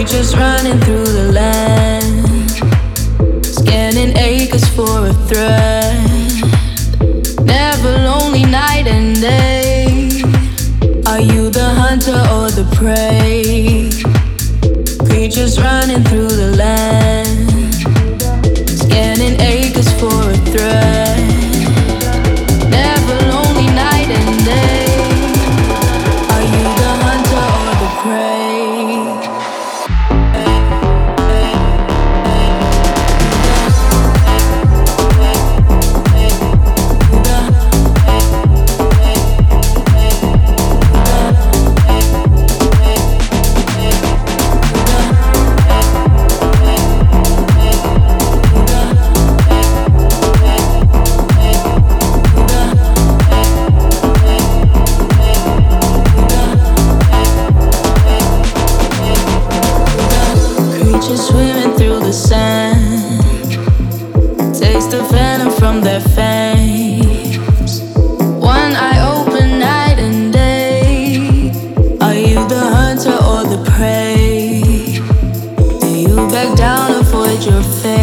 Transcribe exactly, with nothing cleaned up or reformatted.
Creatures running through the land, scanning acres for a threat. Never lonely night and day. Are you the hunter or the prey? Creatures running through the land, scanning acres for a threat. Never lonely night and day. Are you the hunter or the prey? Swimming through the sand, taste the venom from their fangs. One eye open night and day. Are you the hunter or the prey? Do you back down, avoid your fate?